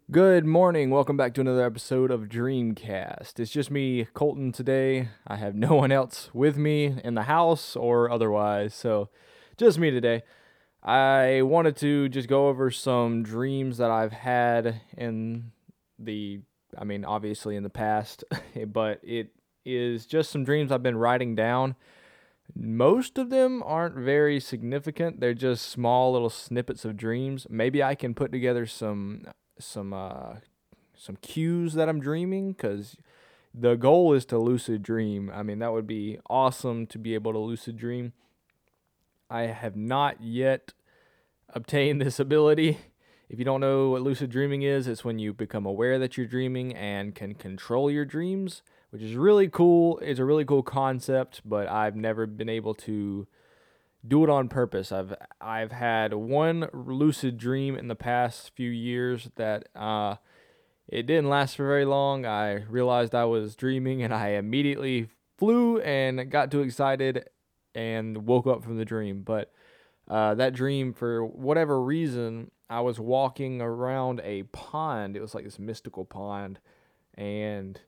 Good morning. Welcome back to another episode of Dreamcast. It's just me, Colton, today. I have no one else with me in the house or otherwise, so just me today. I wanted to just go over some dreams that I've had in the, obviously in the past, but it is just some dreams I've been writing down. Most of them aren't very significant. They're just small little snippets of dreams. Maybe I can put together some cues that I'm dreaming, because the goal is to lucid dream. I mean, that would be awesome to be able to lucid dream. I have not yet obtained this ability. If you don't know what lucid dreaming is, it's when you become aware that you're dreaming and can control your dreams, which is really cool. It's a really cool concept, but I've never been able to do it on purpose. I've had one lucid dream in the past few years that it didn't last for very long. I realized I was dreaming and I immediately flew and got too excited and woke up from the dream. But that dream, for whatever reason, I was walking around a pond. It was like this mystical pond. And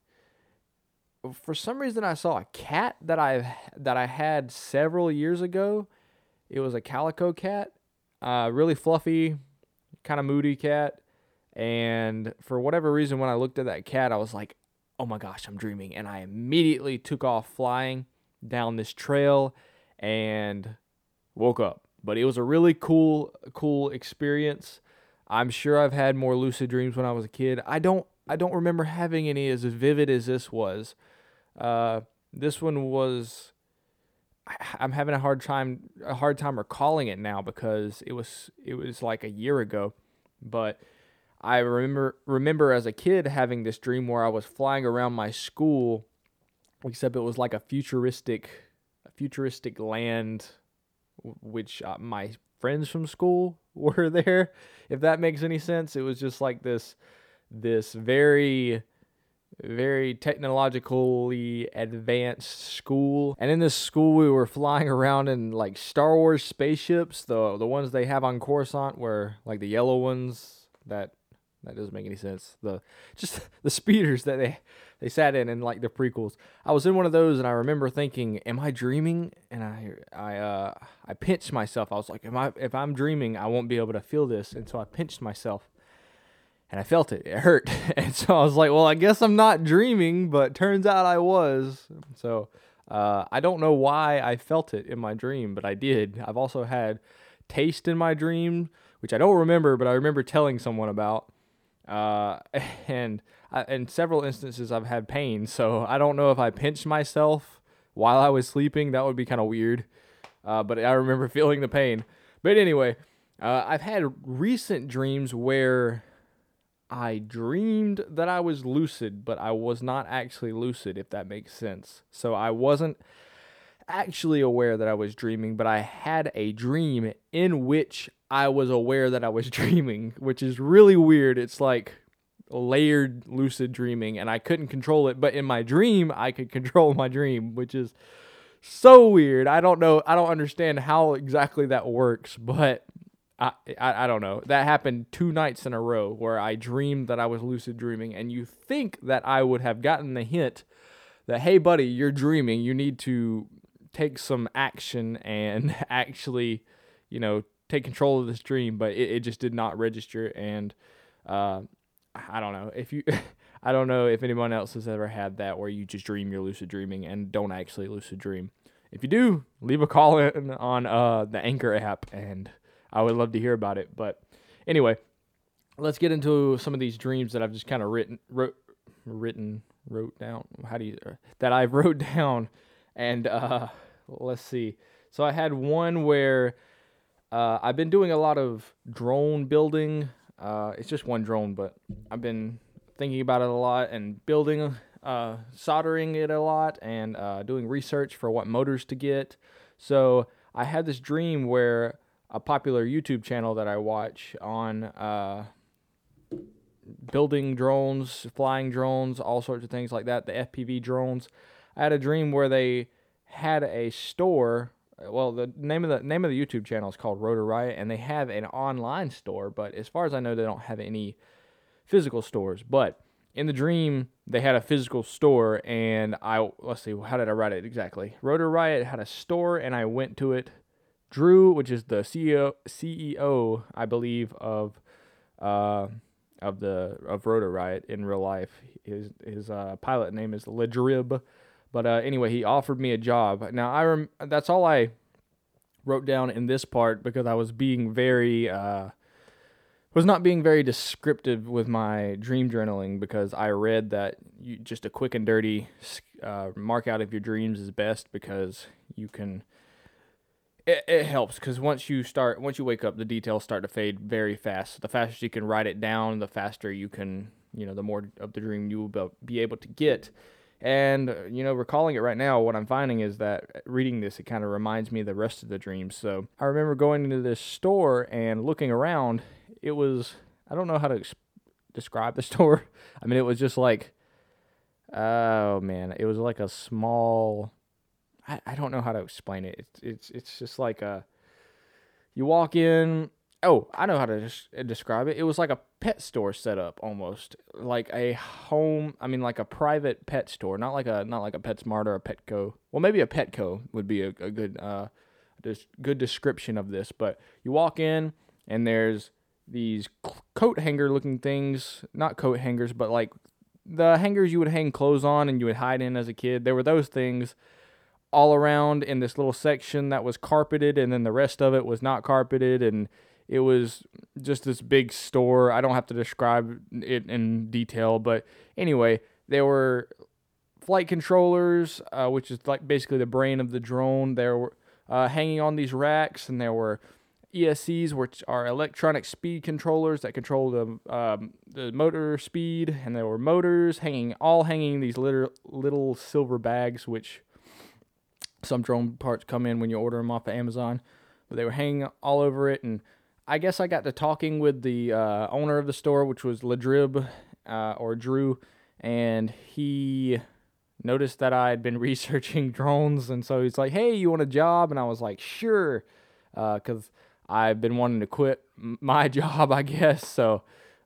for some reason, I saw a cat that I had several years ago. It was a calico cat, really fluffy, kind of moody cat. And for whatever reason, when I looked at that cat, I was like, oh my gosh, I'm dreaming. And I immediately took off flying down this trail and woke up. But it was a really cool experience. I'm sure I've had more lucid dreams when I was a kid. I don't remember having any as vivid as this was. This one was, I'm having a hard time recalling it now, because it was like a year ago. But I remember as a kid having this dream where I was flying around my school, except it was like a futuristic land, which my friends from school were there. If that makes any sense, it was just like this very very technologically advanced school. And in this school, we were flying around in like Star Wars spaceships, the ones they have on Coruscant, where like the yellow ones that doesn't make any sense. Just the speeders that they sat in like the prequels. I was in one of those, and I remember thinking, "Am I dreaming?" And I pinched myself. I was like, If I'm dreaming, I won't be able to feel this." And so I pinched myself, and I felt it. It hurt. And so I was like, "Well, I guess I'm not dreaming," but turns out I was. So I don't know why I felt it in my dream, but I did. I've also had taste in my dream, which I don't remember, but I remember telling someone about. Uh, and in several instances, I've had pain. So I don't know if I pinched myself while I was sleeping. That would be kind of weird. But I remember feeling the pain. But anyway, I've had recent dreams where I dreamed that I was lucid, but I was not actually lucid, if that makes sense. So I wasn't actually aware that I was dreaming, but I had a dream in which I was aware that I was dreaming, which is really weird. It's like layered lucid dreaming, and I couldn't control it, but in my dream, I could control my dream, which is so weird. I don't know. I don't understand how exactly that works, but I don't know. That happened 2 nights in a row where I dreamed that I was lucid dreaming, and you think that I would have gotten the hint that, hey, buddy, you're dreaming. You need to take some action and actually, take control of this dream. But it just did not register, and uh, I don't know if you. I don't know if anyone else has ever had that where you just dream you're lucid dreaming and don't actually lucid dream. If you do, leave a call in on the Anchor app, and I would love to hear about it. But anyway, let's get into some of these dreams that I've just kind of wrote down. That I've wrote down, and let's see. So I had one where I've been doing a lot of drone building. It's just one drone, but I've been thinking about it a lot and building, soldering it a lot, and doing research for what motors to get. So I had this dream where a popular YouTube channel that I watch on building drones, flying drones, all sorts of things like that, the FPV drones. I had a dream where they had a store. Well, the name of the YouTube channel is called Rotor Riot, and they have an online store. But as far as I know, they don't have any physical stores. But in the dream, they had a physical store, and let's see, how did I write it exactly? Rotor Riot had a store, and I went to it. Drew, which is the CEO, I believe, of Rotor Riot in real life. His pilot name is Ledrib. But anyway, he offered me a job. Now that's all I wrote down in this part, because I was being was not being very descriptive with my dream journaling, because I read that just a quick and dirty mark out of your dreams is best, because you can. It helps, because once you wake up, the details start to fade very fast. The faster you can write it down, the faster you can, the more of the dream you will be able to get. And, recalling it right now, what I'm finding is that reading this, it kind of reminds me of the rest of the dreams. So I remember going into this store and looking around. It was, I don't know how to describe the store. I mean, it was just like, oh man, it was like a small, I don't know how to explain it. It's just like you walk in. Oh, I know how to describe it. It was like a pet store setup, almost like a home. I mean, like a private pet store, not like a PetSmart or a Petco. Well, maybe a Petco would be a good good description of this. But you walk in, and there's these coat hanger looking things, not coat hangers, but like the hangers you would hang clothes on and you would hide in as a kid. There were those things all around in this little section that was carpeted, and then the rest of it was not carpeted, and it was just this big store. I don't have to describe it in detail, but anyway, there were flight controllers, which is like basically the brain of the drone. There were hanging on these racks, and there were ESCs, which are electronic speed controllers that control the motor speed, and there were motors hanging in these little silver bags, which some drone parts come in when you order them off of Amazon. But they were hanging all over it, and I guess I got to talking with the owner of the store, which was Ledrib, or Drew, and he noticed that I had been researching drones, and so he's like, hey, you want a job? And I was like, sure, because I've been wanting to quit my job, I guess. So,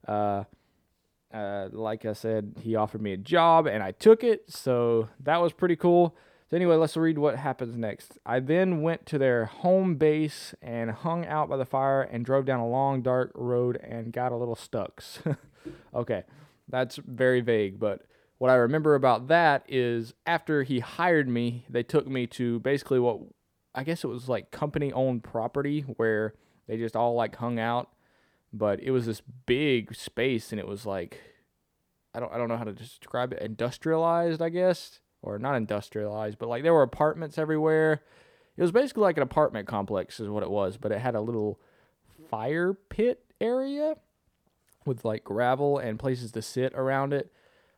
like I said, he offered me a job, and I took it, so that was pretty cool. So anyway, let's read what happens next. I then went to their home base and hung out by the fire and drove down a long, dark road and got a little stuck. Okay, that's very vague, but what I remember about that is after he hired me, they took me to basically what I guess it was like company-owned property where they just all like hung out, but it was this big space, and it was like, I don't know how to describe it, industrialized, I guess. Or not industrialized, but like there were apartments everywhere. It was basically like an apartment complex is what it was, but it had a little fire pit area with like gravel and places to sit around it,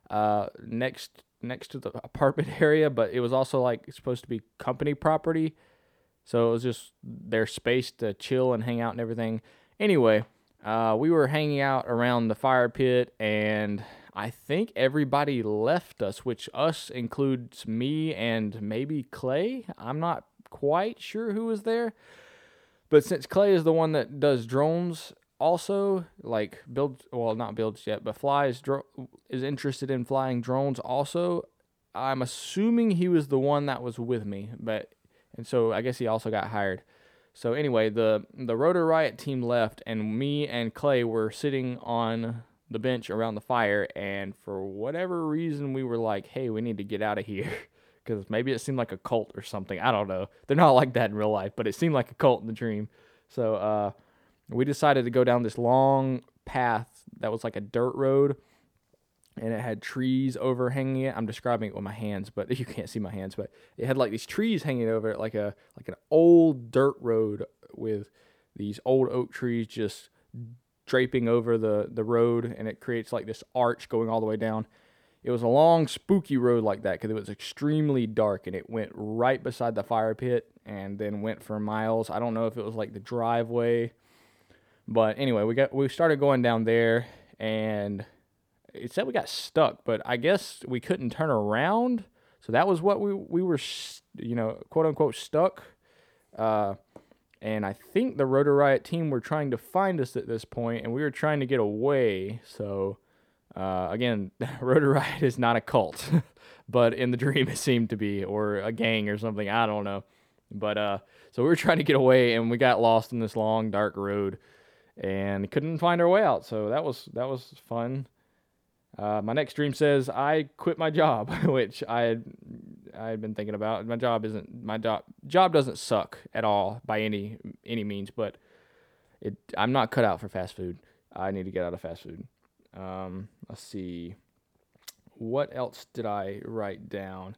next to the apartment area, but it was also like supposed to be company property. So it was just their space to chill and hang out and everything. Anyway, we were hanging out around the fire pit, and I think everybody left us, which us includes me and maybe Clay. I'm not quite sure who was there. But since Clay is the one that does drones also, like not builds yet, but is interested in flying drones also, I'm assuming he was the one that was with me. And so I guess he also got hired. So anyway, the Rotor Riot team left, and me and Clay were sitting on the bench around the fire, and for whatever reason we were like, hey, we need to get out of here, because maybe it seemed like a cult or something. I don't know. They're not like that in real life, but it seemed like a cult in the dream. So we decided to go down this long path that was like a dirt road, and it had trees overhanging it. I'm describing it with my hands, but you can't see my hands, but it had like these trees hanging over it, like an old dirt road with these old oak trees just draping over the road, and it creates like this arch going all the way down. It was a long, spooky road like that because it was extremely dark, and it went right beside the fire pit and then went for miles. I don't know if it was like the driveway, but anyway, we started going down there, and it said we got stuck, but I guess we couldn't turn around. So that was what we were, quote unquote stuck. And I think the Rotor Riot team were trying to find us at this point, and we were trying to get away. So Again, Rotor Riot is not a cult, but in the dream it seemed to be, or a gang or something. I don't know. But so we were trying to get away, and we got lost in this long, dark road, and couldn't find our way out. So that was fun. My next dream says I quit my job, which I had been thinking about. My job doesn't suck at all by any means, but I'm not cut out for fast food. I need to get out of fast food. Let's see. What else did I write down?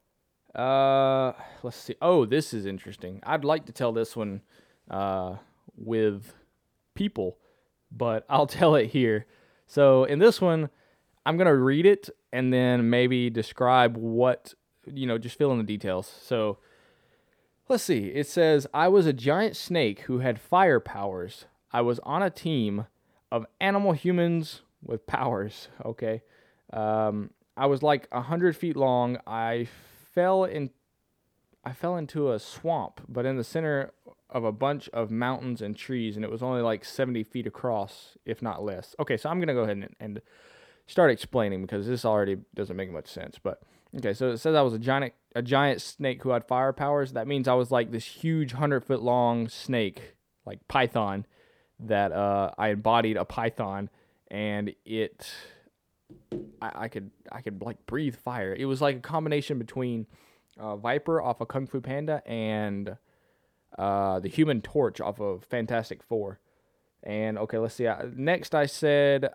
Let's see. Oh, this is interesting. I'd like to tell this one with people, but I'll tell it here. So in this one, I'm going to read it and then maybe describe what, just fill in the details. So let's see. It says, I was a giant snake who had fire powers. I was on a team of animal humans with powers. Okay. I was like 100 feet long. I fell into a swamp, but in the center of a bunch of mountains and trees, and it was only like 70 feet across, if not less. Okay, so I'm going to go ahead and start explaining because this already doesn't make much sense. But okay, so it says I was a giant snake who had fire powers. That means I was like this huge 100-foot long snake, like python, that I embodied a python, and I could like breathe fire. It was like a combination between Viper off of Kung Fu Panda and the Human Torch off of Fantastic Four. And okay, let's see. Next, I said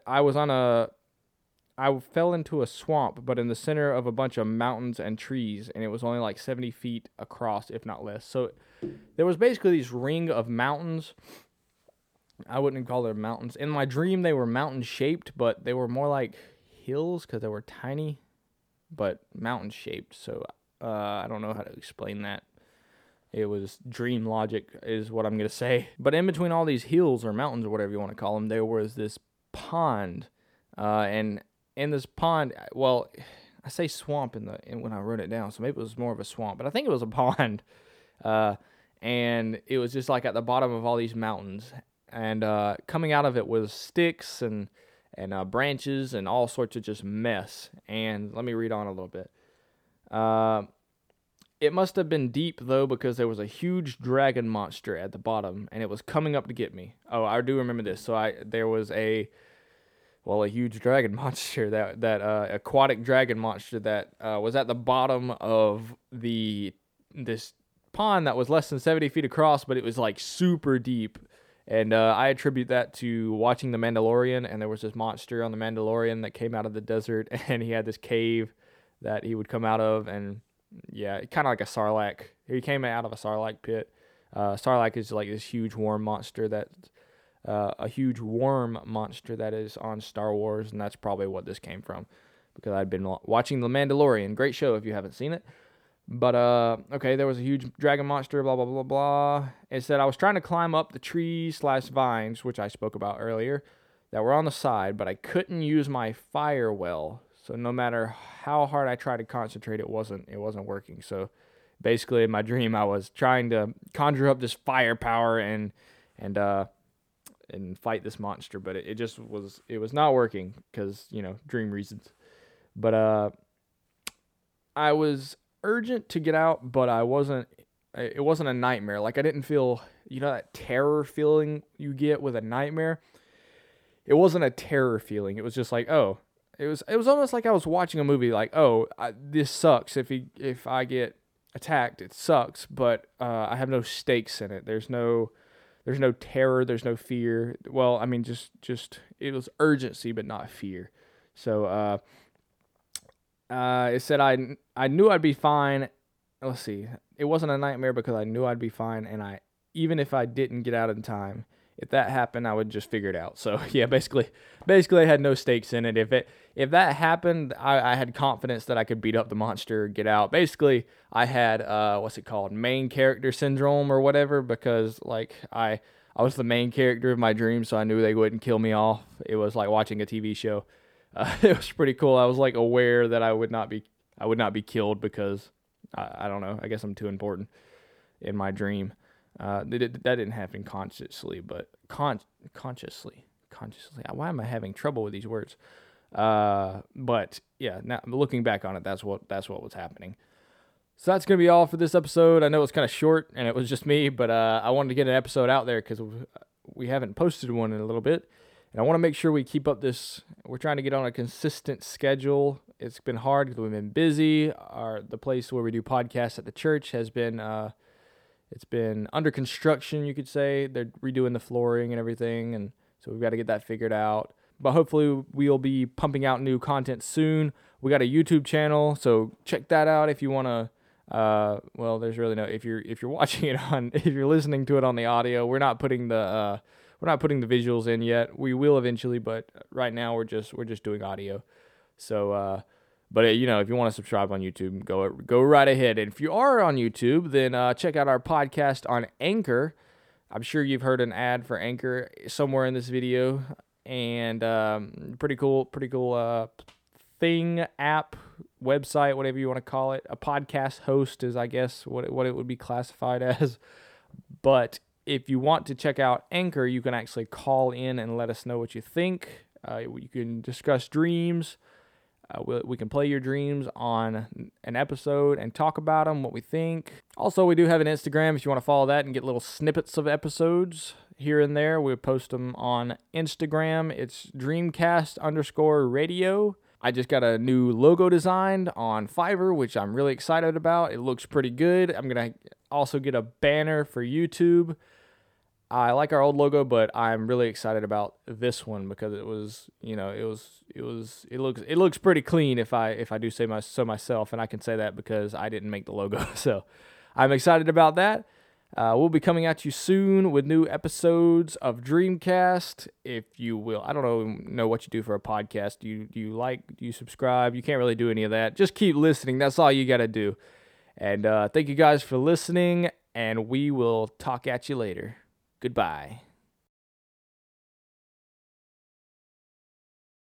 I fell into a swamp, but in the center of a bunch of mountains and trees, and it was only like 70 feet across, if not less. So there was basically this ring of mountains. I wouldn't call them mountains. In my dream, they were mountain-shaped, but they were more like hills because they were tiny, but mountain-shaped. So I don't know how to explain that. It was dream logic is what I'm going to say. But in between all these hills or mountains or whatever you want to call them, there was this pond. And in this pond, well, I say swamp when I wrote it down, so maybe it was more of a swamp, but I think it was a pond. And it was just like at the bottom of all these mountains. And coming out of it was sticks and branches and all sorts of just mess. And let me read on a little bit. It must have been deep, though, because there was a huge dragon monster at the bottom, and it was coming up to get me. Oh, I do remember this. So there was a huge dragon monster, that aquatic dragon monster that was at the bottom of this pond that was less than 70 feet across, but it was like super deep. And I attribute that to watching The Mandalorian, and there was this monster on The Mandalorian that came out of the desert, and he had this cave that he would come out of, and yeah, kind of like a Sarlacc. He came out of a Sarlacc pit. Sarlacc is like this huge worm monster that is on Star Wars, and that's probably what this came from, because I'd been watching The Mandalorian. Great show if you haven't seen it. But okay, there was a huge dragon monster, blah blah blah blah. It said I was trying to climb up the trees/vines, which I spoke about earlier, that were on the side, but I couldn't use my fire well. So no matter how hard I tried to concentrate, it wasn't working. So basically, in my dream, I was trying to conjure up this firepower and fight this monster, but it was not working because dream reasons. But I was urgent to get out, but it wasn't a nightmare. Like I didn't feel, that terror feeling you get with a nightmare. It wasn't a terror feeling. It was just like, oh, it was almost like I was watching a movie. Like, oh, this sucks. If I get attacked, it sucks. But I have no stakes in it. There's no terror. There's no fear. Well, I mean, just it was urgency, but not fear. So it said I knew I'd be fine. Let's see. It wasn't a nightmare because I knew I'd be fine, and even if I didn't get out in time, if that happened, I would just figure it out. So yeah, basically, I had no stakes in it. If that happened, I had confidence that I could beat up the monster, get out. Basically, I had what's it called, main character syndrome or whatever, because like I was the main character of my dream, so I knew they wouldn't kill me off. It was like watching a TV show. It was pretty cool. I was like aware that I would not be killed because I don't know. I guess I'm too important in my dream. That didn't happen consciously, but consciously. Why am I having trouble with these words? But yeah, now looking back on it, that's what was happening. So that's going to be all for this episode. I know it's kind of short and it was just me, but I wanted to get an episode out there because we haven't posted one in a little bit. And I want to make sure we keep up this. We're trying to get on a consistent schedule. It's been hard because we've been busy. The place where we do podcasts at the church has been, it's been under construction, you could say. They're redoing the flooring and everything. And so we've got to get that figured out. But hopefully we'll be pumping out new content soon. We got a YouTube channel, so check that out if you want to. Well, there's really no, if you're watching it on, if you're listening to it on the audio, we're not putting the visuals in yet. We will eventually, but right now we're just doing audio. So, but if you want to subscribe on YouTube, go right ahead. And if you are on YouTube, then check out our podcast on Anchor. I'm sure you've heard an ad for Anchor somewhere in this video, and pretty cool thing, app, website, whatever you want to call it. A podcast host is, I guess, what it would be classified as. But if you want to check out Anchor, you can actually call in and let us know what you think. You can discuss dreams. We can play your dreams on an episode and talk about them, what we think. Also, we do have an Instagram if you want to follow that and get little snippets of episodes here and there. We post them on Instagram. It's Dreamcast_radio. I just got a new logo designed on Fiverr, which I'm really excited about. It looks pretty good. I'm going to also get a banner for YouTube. I like our old logo, but I'm really excited about this one because it looks pretty clean if I do say so myself, and I can say that because I didn't make the logo. So I'm excited about that. We'll be coming at you soon with new episodes of Dreamcast, if you will. I don't know what you do for a podcast. Do you subscribe? You can't really do any of that. Just keep listening. That's all you got to do. And thank you guys for listening, and we will talk at you later. Goodbye.